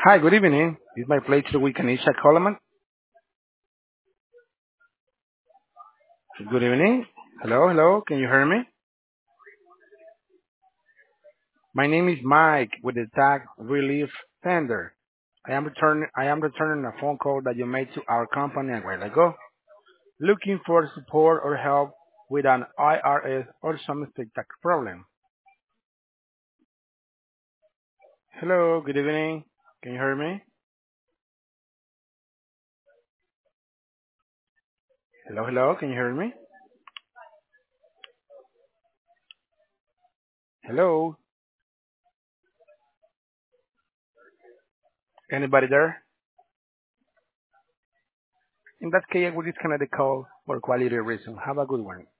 Hi, good evening. It's my pleasure with Kanisha Coleman. Good evening. Hello, hello. Can you hear me? My name is Mike with the tag Relief Tender. I am returning a phone call that you made to our company a while ago, looking for support or help with an IRS or some state tax problem. Hello, good evening. Can you hear me? Hello, hello. Can you hear me? Hello. Anybody there? In that case, we disconnect the call for quality reason. Have a good one.